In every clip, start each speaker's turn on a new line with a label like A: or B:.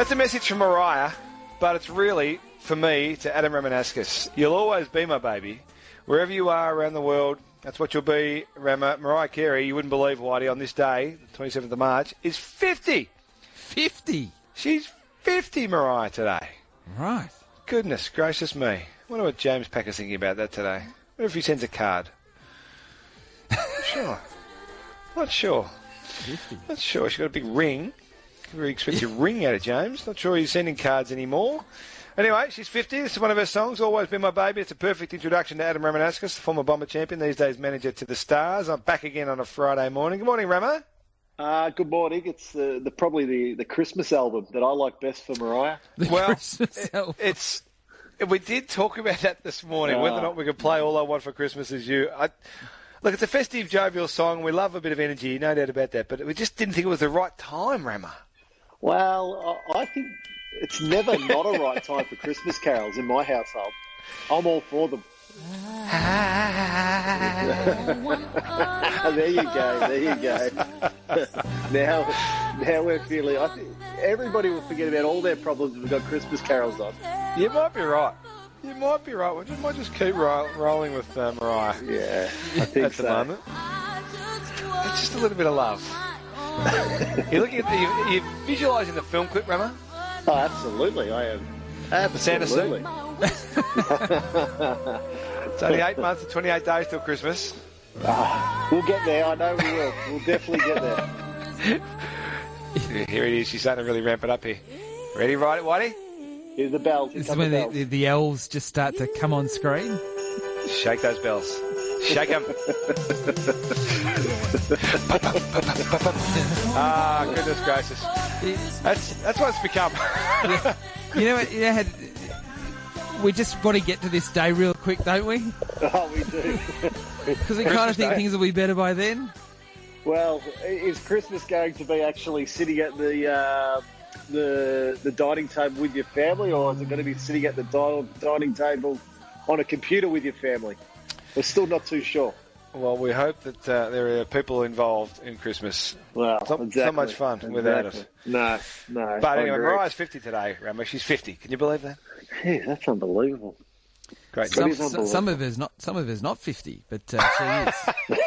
A: That's a message from Mariah, but it's really, for me, to Adam Ramanauskas. You'll always be my baby. Wherever you are around the world, that's what you'll be, Rama. Mariah Carey, you wouldn't believe, Whitey, on this day, the 27th of March, is 50.
B: 50?
A: She's 50, Mariah, today.
B: Right.
A: Goodness gracious me. I wonder what James Packer's thinking about that today. I wonder if he sends a card. Sure. Not sure.
B: 50.
A: Not sure. She's got a big ring. We expect a ring out of James. Not sure he's sending cards anymore. Anyway, she's 50. This is one of her songs, Always Been My Baby. It's a perfect introduction to Adam Ramanauskas, the former Bomber champion, these days manager to the Stars. I'm back again on a Friday morning. Good morning, Ramo.
C: Good morning. It's probably the Christmas album that I like best for Mariah.
A: We did talk about that this morning, whether or not we could play All I Want for Christmas Is You. Look, it's a festive, jovial song. We love a bit of energy, no doubt about that, but we just didn't think it was the right time, Ramo.
C: Well, I think it's never not a right time for Christmas carols in my household. I'm all for them. There you go. Now we're feeling. I think everybody will forget about all their problems if we've got Christmas carols on.
A: You might be right. We might just keep rolling with Mariah.
C: Yeah, I think
A: at the moment. It's just a little bit of love. You're looking at you're visualising the film clip, Rama?
C: Oh, absolutely, I am. Absolutely.
A: The Santa suit. It's only 8 months and 28 days till Christmas.
C: We'll get there. I know we will. We'll definitely get there.
A: Here it is. She's starting to really ramp it up here. Ready, Whitey?
C: Here's the bells.
B: This is when the elves just start to come on screen.
A: Shake those bells. Shake them. Goodness gracious. That's what it's become.
B: You know what? We just want to get to this day real quick, don't we?
C: Oh, we do.
B: Because we kind of think things will be better by then.
C: Well, is Christmas going to be actually sitting at the dining table with your family, or is it going to be sitting at the dining table on a computer with your family? We're still not too sure.
A: Well, we hope that there are people involved in Christmas.
C: Well,
A: it's not much fun without it.
C: No.
A: But anyway, Mariah's 50 today, Ramo. She's 50. Can you believe that?
C: Yeah, that's unbelievable.
A: Great.
B: Some of us not 50, but she is.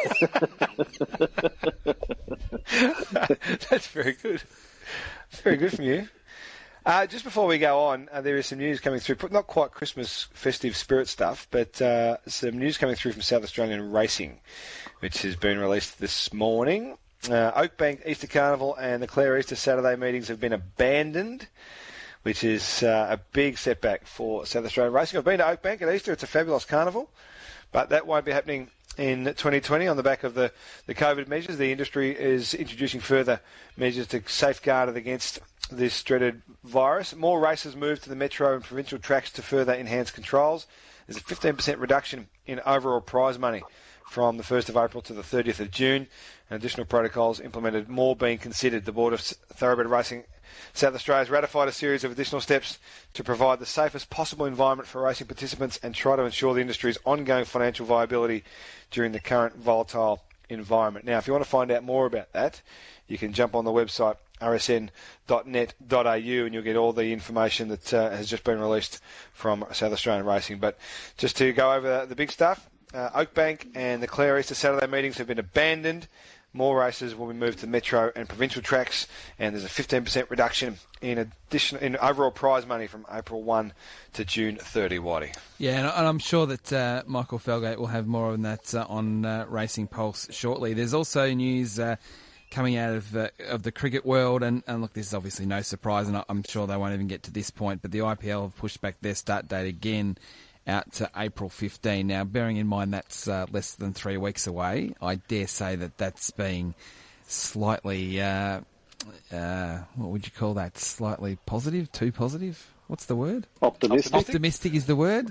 A: That's very good. Very good from you. Just before we go on, there is some news coming through. Not quite Christmas festive spirit stuff, but some news coming through from South Australian Racing, which has been released this morning. Oakbank Easter Carnival and the Clare Easter Saturday meetings have been abandoned, which is a big setback for South Australian Racing. I've been to Oakbank at Easter. It's a fabulous carnival, but that won't be happening in 2020 on the back of the COVID measures. The industry is introducing further measures to safeguard it against this dreaded virus. More races move to the metro and provincial tracks to further enhance controls. There's a 15% reduction in overall prize money from the 1st of April to the 30th of June. And additional protocols implemented, more being considered. The Board of Thoroughbred Racing South Australia has ratified a series of additional steps to provide the safest possible environment for racing participants and try to ensure the industry's ongoing financial viability during the current volatile environment. Now, if you want to find out more about that, you can jump on the website rsn.net.au and you'll get all the information that has just been released from South Australian Racing. But just to go over the big stuff, Oakbank and the Clare Easter Saturday meetings have been abandoned. More races will be moved to metro and provincial tracks, and there's a 15% reduction in overall prize money from April 1 to June 30, Whitey.
B: Yeah, and I'm sure that Michael Felgate will have more on that on Racing Pulse shortly. There's also news coming out of the cricket world, and look, this is obviously no surprise, and I'm sure they won't even get to this point, but the IPL have pushed back their start date again out to April 15. Now, bearing in mind that's less than 3 weeks away, I dare say that that's being slightly, what would you call that, slightly positive, too positive? What's the word?
C: Optimistic.
B: Optimistic is the word.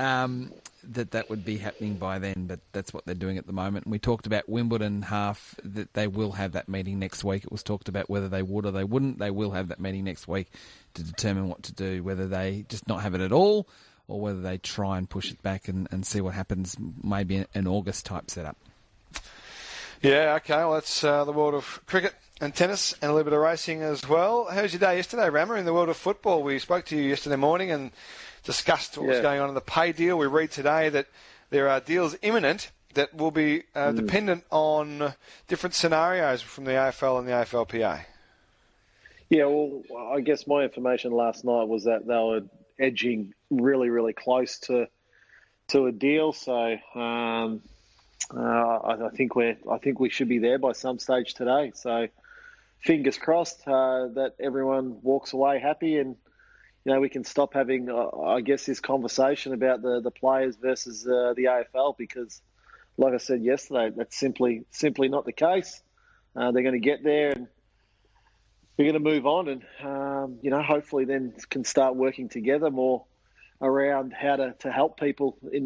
B: That would be happening by then, but that's what they're doing at the moment. And we talked about Wimbledon half, that they will have that meeting next week. It was talked about whether they would or they wouldn't. They will have that meeting next week to determine what to do, whether they just not have it at all or whether they try and push it back and see what happens, maybe an August type setup.
A: Yeah, okay, well, that's the world of cricket and tennis and a little bit of racing as well. How was your day yesterday, Rama, in the world of football? We spoke to you yesterday morning and discussed what was going on in the pay deal. We read today that there are deals imminent that will be dependent on different scenarios from the AFL and the AFLPA.
C: Yeah, well, I guess my information last night was that they were edging really, really close to a deal. So I think we should be there by some stage today. So fingers crossed that everyone walks away happy, and we can stop having I guess this conversation about the players versus the AFL, because like I said yesterday, that's simply not the case. They're going to get there and we're going to move on, and hopefully then can start working together more around how to help people in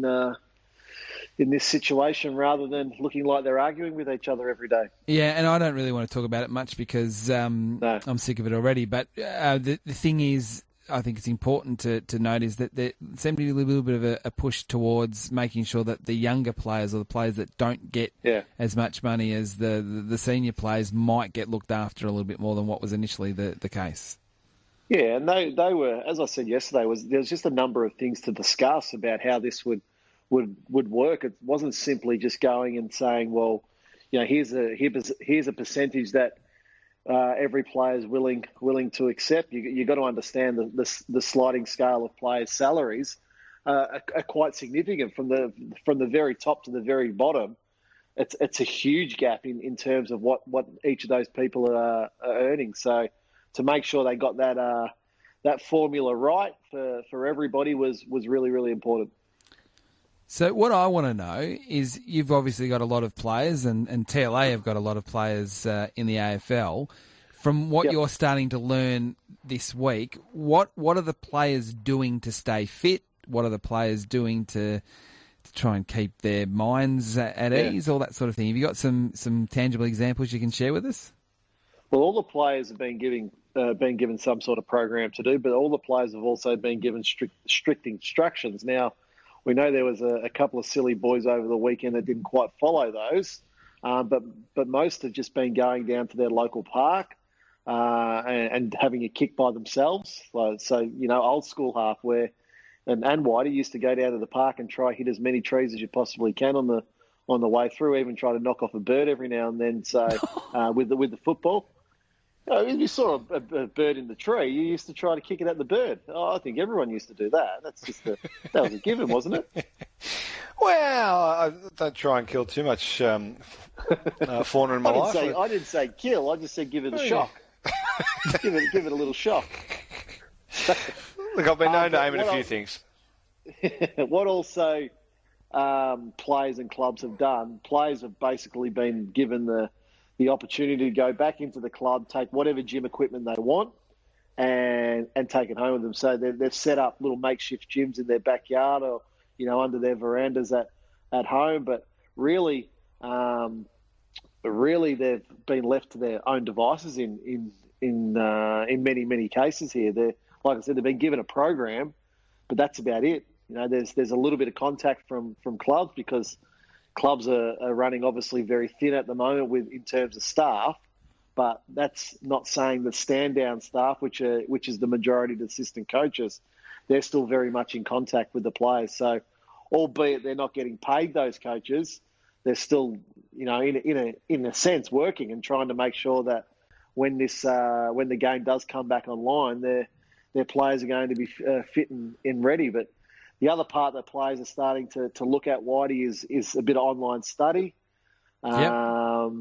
C: this situation, rather than looking like they're arguing with each other every day.
B: Yeah, and I don't really want to talk about it much because I'm sick of it already. But the thing is, I think it's important to note is that there seems to be a little bit of a push towards making sure that the younger players, or the players that don't get as much money as the senior players, might get looked after a little bit more than what was initially the case.
C: Yeah, and they were, as I said yesterday, there was just a number of things to discuss about how this would work. It wasn't simply just going and saying, well, here's a percentage that every player is willing to accept. You've got to understand the sliding scale of players' salaries are quite significant from the very top to the very bottom. It's a huge gap in terms of what each of those people are earning. So to make sure they got that formula right for everybody was really, really important.
B: So what I want to know is, you've obviously got a lot of players, and TLA have got a lot of players in the AFL. From what you're starting to learn this week, what are the players doing to stay fit? What are the players doing to try and keep their minds at ease? All that sort of thing. Have you got some tangible examples you can share with us?
C: Well, all the players have been given some sort of program to do, but all the players have also been given strict instructions. Now, we know there was a couple of silly boys over the weekend that didn't quite follow those, but most have just been going down to their local park and having a kick by themselves. So old school half where and Whitey used to go down to the park and try hit as many trees as you possibly can on the way through, even try to knock off a bird every now and then. So with the football. If you saw a bird in the tree, you used to try to kick it at the bird. I think everyone used to do that. That was a given, wasn't it?
A: Well, I don't try and kill too much fauna in my life.
C: I didn't say kill. I just said give it a shock. give it a little shock.
A: Look, I've been known to aim at a few things.
C: What also players and clubs have done, players have basically been given the opportunity to go back into the club, take whatever gym equipment they want, and take it home with them. So they've set up little makeshift gyms in their backyard or under their verandas at home. But really they've been left to their own devices in many cases here. They're, like I said, they've been given a program, but that's about it. There's a little bit of contact from clubs, because clubs are running obviously very thin at the moment in terms of staff, but that's not saying the stand-down staff, which is the majority of the assistant coaches, they're still very much in contact with the players. So, albeit they're not getting paid, those coaches, they're still, in a sense, working and trying to make sure that when the game does come back online, their players are going to be fit and ready. But the other part that players are starting to look at, Whitey, is a bit of online study. But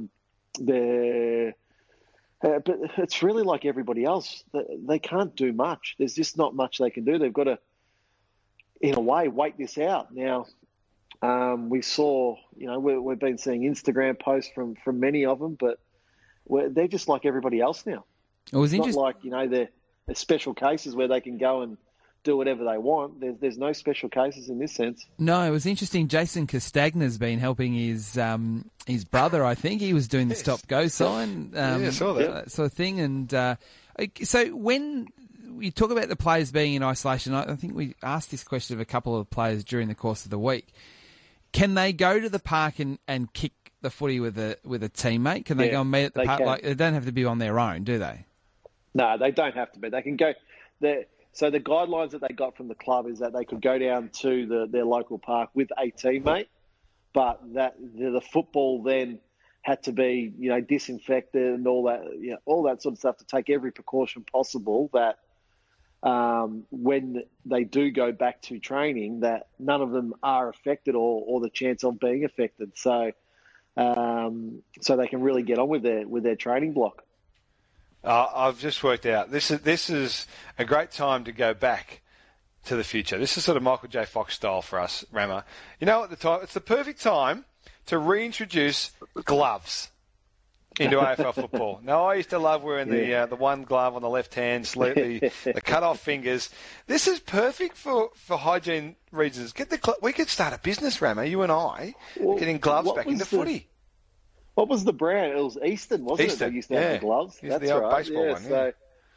C: it's really like everybody else. They can't do much. There's just not much they can do. They've got to, in a way, wait this out. Now, we saw, we've been seeing Instagram posts from many of them, but they're just like everybody else now.
B: It was
C: not like, they're special cases where they can go and do whatever they want. There's no special cases in this sense.
B: No, it was interesting. Jason Castagna's been helping his brother, I think. He was doing the stop-go sign.
A: I saw that.
B: Sort of thing. And so when you talk about the players being in isolation, I think we asked this question of a couple of players during the course of the week. Can they go to the park and kick the footy with a teammate? Can they go and meet at the park? Like, they don't have to be on their own, do they?
C: No, they don't have to be. They can go there. So the guidelines that they got from the club is that they could go down to their local park with a teammate, but that the football then had to be, disinfected and all that, all that sort of stuff to take every precaution possible that when they do go back to training, that none of them are affected or the chance of being affected. So they can really get on with their training block.
A: I've just worked out. This is a great time to go back to the future. This is sort of Michael J. Fox style for us, Rama. At the time, it's the perfect time to reintroduce gloves into AFL football. Now, I used to love wearing the one glove on the left hand, the cut-off fingers. This is perfect for hygiene reasons. We could start a business, Rama, you and I, getting gloves back into footy.
C: What was the brand? It was Easton, wasn't it? They used to have the gloves.
A: That's the old baseball one.
C: So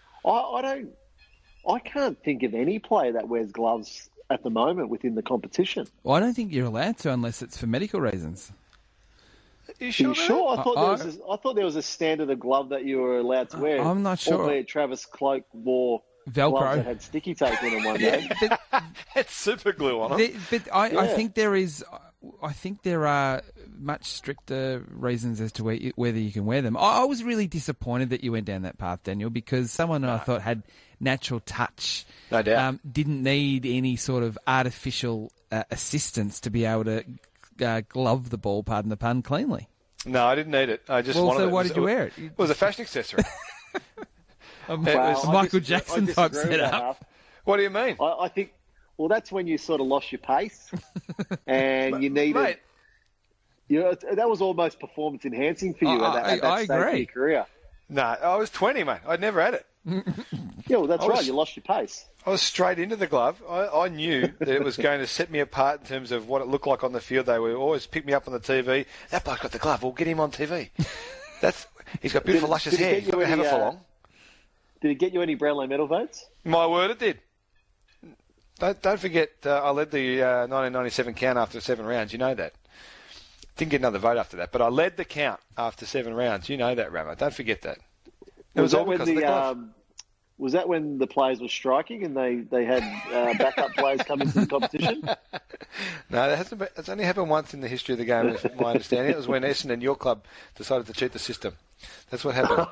C: I can't think of any player that wears gloves at the moment within the competition.
B: Well, I don't think you're allowed to unless it's for medical reasons.
C: Are you sure? I thought there was a standard of glove that you were allowed to wear.
B: I'm not sure.
C: Albeit Travis Cloak wore
B: Velcro
C: gloves that had sticky tape in them one day.
A: It's super glue on them.
B: I think there is. I think there are much stricter reasons as to whether you can wear them. I was really disappointed that you went down that path, Daniel, because someone I thought had natural touch,
A: no doubt,
B: didn't need any sort of artificial assistance to be able to glove the ball, pardon the pun, cleanly.
A: No, I didn't need it. I just wanted it.
B: So why did you wear it?
A: It was a fashion accessory.
B: It was Michael Jackson type setup.
A: What do you mean?
C: I think. Well, that's when you sort of lost your pace, and you needed. That was almost performance enhancing for you at that stage of your career.
A: No, I was 20, mate. I'd never had it.
C: Yeah, well, that's right. You lost your pace.
A: I was straight into the glove. I knew that it was going to set me apart in terms of what it looked like on the field. They would always pick me up on the TV. That bloke got the glove. We'll get him on TV. He's got beautiful, luscious hair. He's not going to have it for long.
C: Did it get you any Brownlow medal votes?
A: My word, it did. Don't forget, I led the 1997 count after 7 rounds. You know that. Didn't get another vote after that, but I led the count after 7 rounds. You know that, Ramo. Don't forget that. It was all because of the glove.
C: Was that when the players were striking and they had backup players come into the competition?
A: No, it's only happened once in the history of the game, is my understanding. It was when Essendon, your club, decided to cheat the system. That's what happened.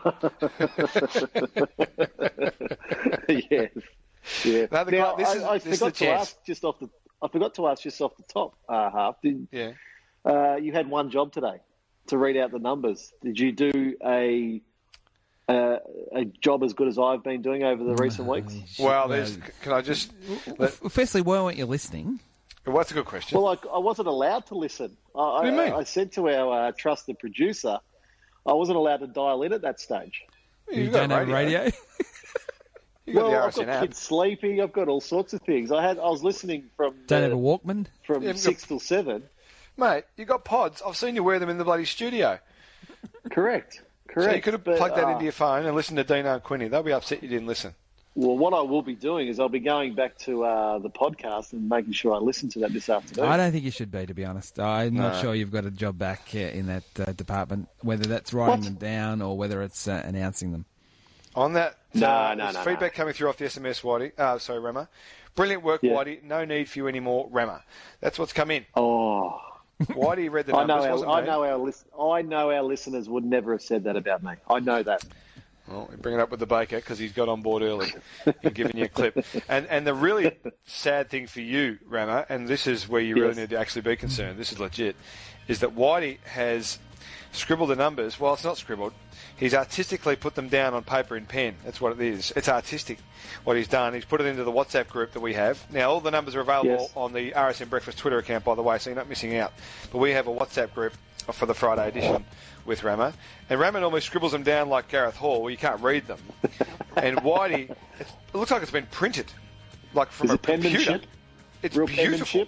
C: Yes. Yeah.
A: No,
C: I forgot to ask just off the top half. You had one job today to read out the numbers. Did you do a job as good as I've been doing over the recent weeks?
A: Well, can I just...
B: Firstly, why weren't you listening?
A: Well, that's a good question.
C: Well, I wasn't allowed to listen.
A: What do you mean?
C: I said to our trusted producer, I wasn't allowed to dial in at that stage.
B: You don't have radio?
C: I've got kids sleeping. I've got all sorts of things. I was listening from...
B: Don't have a Walkman?
C: From 6 till 7.
A: Mate, you got pods. I've seen you wear them in the bloody studio.
C: Correct.
A: So you could have plugged that into your phone and listened to Dino and Quinny. They'll be upset you didn't listen.
C: Well, what I will be doing is I'll be going back to the podcast and making sure I listen to that this afternoon.
B: I don't think you should be, to be honest. I'm not sure you've got a job back in that department, whether that's writing them down or whether it's announcing them.
A: On that,
C: there's
A: feedback coming through off the SMS, Whitey. Rama. Brilliant work, Whitey. No need for you anymore, Rama. That's what's come in.
C: Oh.
A: Whitey read the numbers.
C: I know our listeners would never have said that about me. I know that.
A: Well, we bring it up with the baker because he's got on board early and giving you a clip. And the really sad thing for you, Rama, and this is where you really need to actually be concerned, this is legit, is that Whitey has scribbled the numbers. Well, it's not scribbled. He's artistically put them down on paper and pen. That's what it is. It's artistic, what he's done. He's put it into the WhatsApp group that we have. Now, all the numbers are available on the RSM Breakfast Twitter account, by the way, so you're not missing out. But we have a WhatsApp group for the Friday edition with Rama. And Rama normally scribbles them down like Gareth Hall, where you can't read them. And Whitey, it looks like it's been printed, like from a computer.
C: Penmanship?
A: It's
C: real
A: beautiful.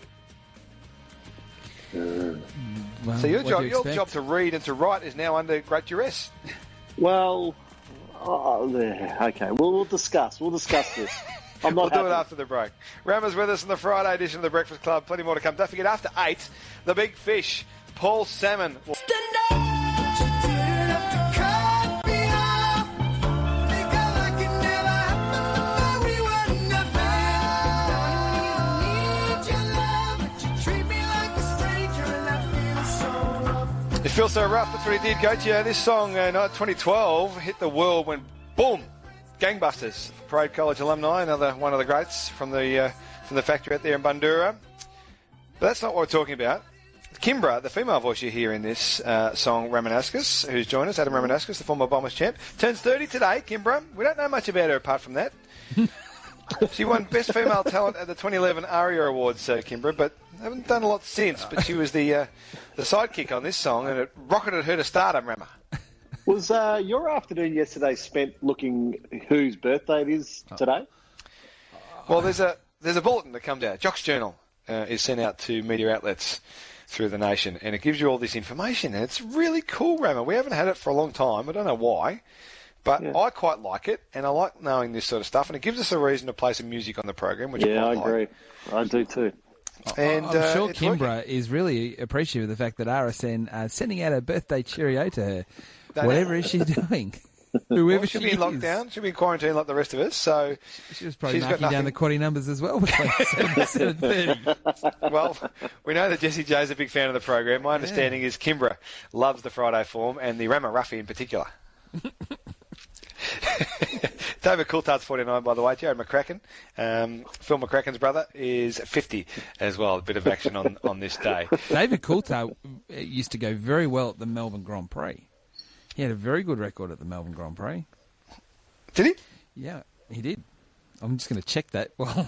B: Well,
A: so your job to read and to write is now under great duress.
C: Well, okay. We'll discuss. We'll discuss this.
A: We'll do it after the break. Rama's with us on the Friday edition of the Breakfast Club. Plenty more to come. Don't forget, after 8, the Big Fish. Paul Salmon. It feels so rough. That's what he did, Gauthier. This song, 2012, hit the world when, boom, gangbusters. Parade College alumni, another one of the greats from the factory out there in Bundoora. But that's not what we're talking about. Kimbra, the female voice you hear in this song, Ramanaskas, who's joined us, Adam Ramanaskas, the former Bombers champ, turns 30 today, Kimbra. We don't know much about her apart from that. She won Best Female Talent at the 2011 ARIA Awards, Kimbra, but haven't done a lot since. But she was the sidekick on this song, and it rocketed her to stardom, Rama.
C: Was your afternoon yesterday spent looking whose birthday it is today?
A: Well, there's a bulletin that comes out. Jock's Journal is sent out to media outlets through the nation, and it gives you all this information, and it's really cool, Rama. We haven't had it for a long time. I don't know why. But yeah. I quite like it, and I like knowing this sort of stuff, and it gives us a reason to play some music on the program, which I
C: agree. I do too.
B: And I'm sure Kimbra is really appreciative of the fact that RSN are sending out a birthday cheerio to her. Whatever is she doing? Whoever
A: she'll be in lockdown. She'll be in quarantine like the rest of us. So
B: she was probably marking down the quaddy numbers as well. 7:30.
A: Well, we know that Jessie J's a big fan of the program. My understanding is Kimbra loves the Friday form and the Rama Ruffy in particular. David Coulthard's 49, by the way. Jared McCracken, Phil McCracken's brother, is 50 as well. A bit of action on this day.
B: David Coulthard used to go very well at the Melbourne Grand Prix. He had a very good record at the Melbourne Grand Prix.
A: Did he?
B: Yeah, he did. I'm just going to check that. Well,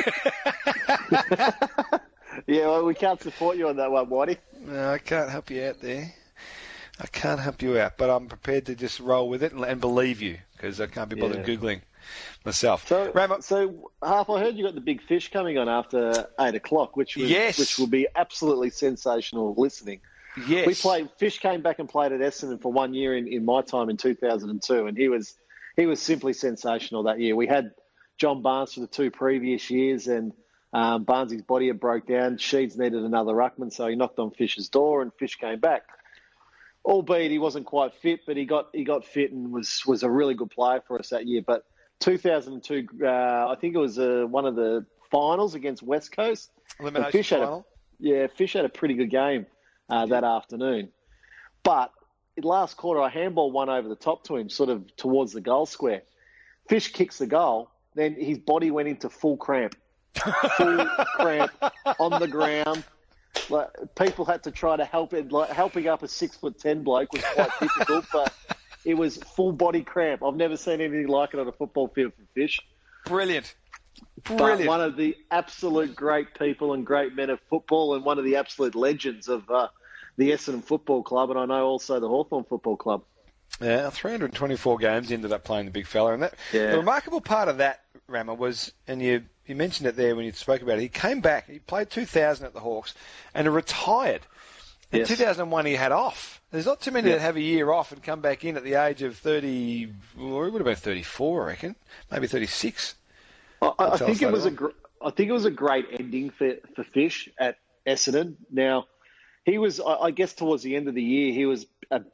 C: yeah, well, we can't support you on that one, Whitey.
A: No, I can't help you out there. I can't help you out, but I'm prepared to just roll with it and believe you, because I can't be bothered Googling myself.
C: So, Half, I heard you got the big fish coming on after 8 o'clock, which will be absolutely sensational listening.
A: Yes.
C: Fish came back and played at Essendon for 1 year in my time in 2002, and he was simply sensational that year. We had John Barnes for the 2 previous years, and Barnes' body had broke down. Sheeds needed another ruckman, so he knocked on Fish's door, and Fish came back. Albeit he wasn't quite fit, but he got fit and was a really good player for us that year. But 2002, I think it was one of the finals against West Coast.
A: Elimination final.
C: Fish had a pretty good game that afternoon. But in last quarter, I handballed one over the top to him, sort of towards the goal square. Fish kicks the goal, then his body went into full cramp. Full cramp on the ground. Like, people had to try to help it. Like, helping up a 6'10" bloke was quite difficult, but it was full body cramp. I've never seen anything like it on a football field for Fish.
A: Brilliant.
C: But one of the absolute great people and great men of football, and one of the absolute legends of the Essendon Football Club, and I know also the Hawthorn Football Club.
A: Yeah, 324 games ended up playing the big fella, and the remarkable part of that, Rama, was, and you mentioned it there when you spoke about it, he came back, he played 2000 at the Hawks, and he retired. In 2001 he had off. There's not too many that have a year off and come back in at the age of 30, well, he would have been 34, I reckon, maybe 36.
C: I think it was a great ending for Fish at Essendon. Now, he was, I guess, towards the end of the year, he was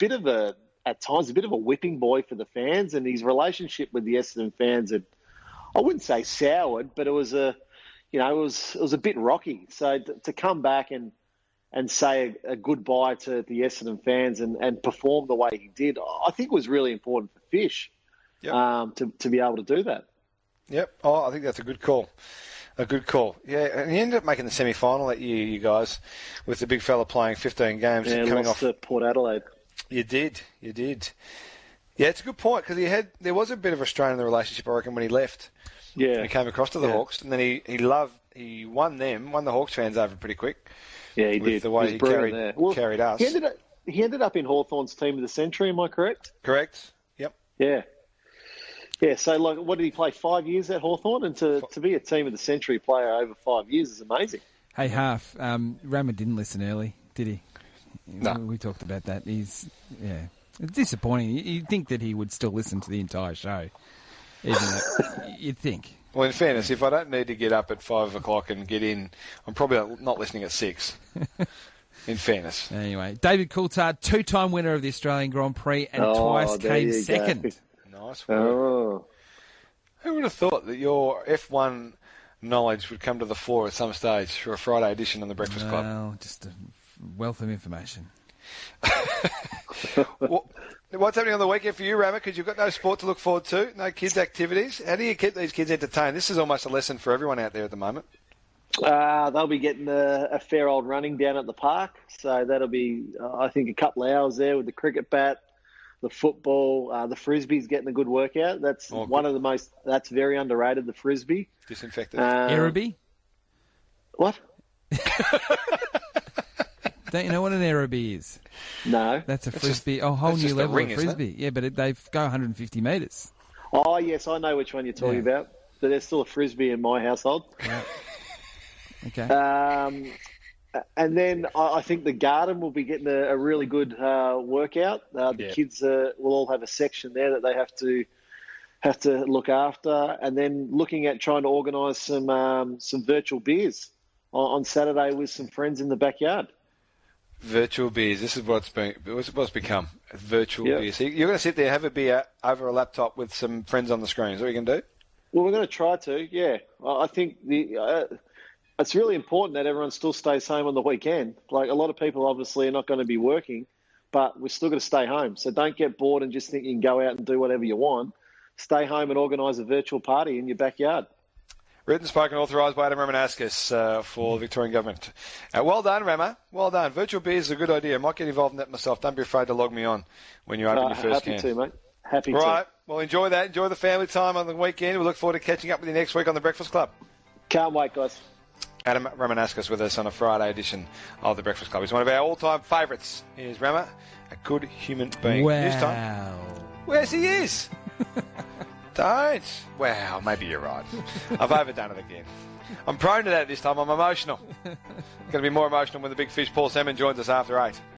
C: at times a bit of a whipping boy for the fans, and his relationship with the Essendon fans had, I wouldn't say soured, but it was a bit rocky. So to come back and say a goodbye to the Essendon fans and perform the way he did, I think was really important for Fish to be able to do that.
A: Yep. Oh, I think that's a good call. A good call. Yeah, and he ended up making the semi-final that year, you guys, with the big fella playing 15 games and coming
C: lost
A: off
C: to Port Adelaide.
A: You did. Yeah, it's a good point, because there was a bit of a strain in the relationship, I reckon, when he left. Yeah. When he came across to the Hawks, and then he won the Hawks fans over pretty quick.
C: Yeah, he
A: with
C: did.
A: The way he carried us.
C: He ended up in Hawthorn's team of the century, am I correct?
A: Correct. Yep.
C: Yeah. Yeah, so what did he play, 5 years at Hawthorn? And to be a team of the century player over 5 years is amazing.
B: Hey, Half, Rama didn't listen early, did he?
A: No.
B: We talked about that. It's disappointing. You'd think that he would still listen to the entire show. Even though, you'd think.
A: Well, in fairness, if I don't need to get up at 5 o'clock and get in, I'm probably not listening at 6. In fairness.
B: Anyway, David Coulthard, 2-time winner of the Australian Grand Prix and twice
C: there
B: came
C: you
B: second.
C: go.
A: Nice work.
C: Oh.
A: Who would have thought that your F1 knowledge would come to the fore at some stage for a Friday edition on the Breakfast Club?
B: Well, just a wealth of information.
A: What's happening on the weekend for you, Rama? Because you've got no sport to look forward to, no kids' activities. How do you keep these kids entertained? This is almost a lesson for everyone out there at the moment.
C: They'll be getting a fair old running down at the park. So that'll be, I think, a couple of hours there with the cricket bat, the football, the frisbee's getting a good workout. That's one of the most, that's very underrated, the frisbee.
A: Disinfected.
B: Aerobie?
C: What?
B: Don't you know what an aerobie is?
C: No.
B: That's a frisbee, a whole new level of frisbee. Yeah, but they go 150 metres.
C: Oh, yes, I know which one you're talking about. But there's still a frisbee in my household.
B: Yeah. Okay.
C: And then I think the garden will be getting a really good workout. The kids will all have a section there that they have to look after, and then looking at trying to organise some virtual beers on Saturday with some friends in the backyard.
A: Virtual beers. This is what's become virtual beers. So you're going to sit there, have a beer over a laptop with some friends on the screen. Is that what you can do?
C: Well, we're going to try to. Yeah, I think it's really important that everyone still stays home on the weekend. Like, a lot of people obviously are not going to be working, but we're still going to stay home. So don't get bored and just think you can go out and do whatever you want. Stay home and organise a virtual party in your backyard.
A: Written, spoken, authorised by Adam Ramanauskas for the Victorian Government. Well done, Rama. Well done. Virtual beers is a good idea. I might get involved in that myself. Don't be afraid to log me on when you open your first can.
C: Happy to, mate. Happy to.
A: Right. Well, enjoy that. Enjoy the family time on the weekend. We look forward to catching up with you next week on the Breakfast Club.
C: Can't wait, guys.
A: Adam Ramanauskas with us on a Friday edition of the Breakfast Club. He's one of our all-time favourites. Here's Rama, a good human being.
B: Wow.
A: News time. Where's he is? Don't. Wow, maybe you're right. I've overdone it again. I'm prone to that this time. I'm emotional. Going to be more emotional when the big fish Paul Salmon joins us after 8.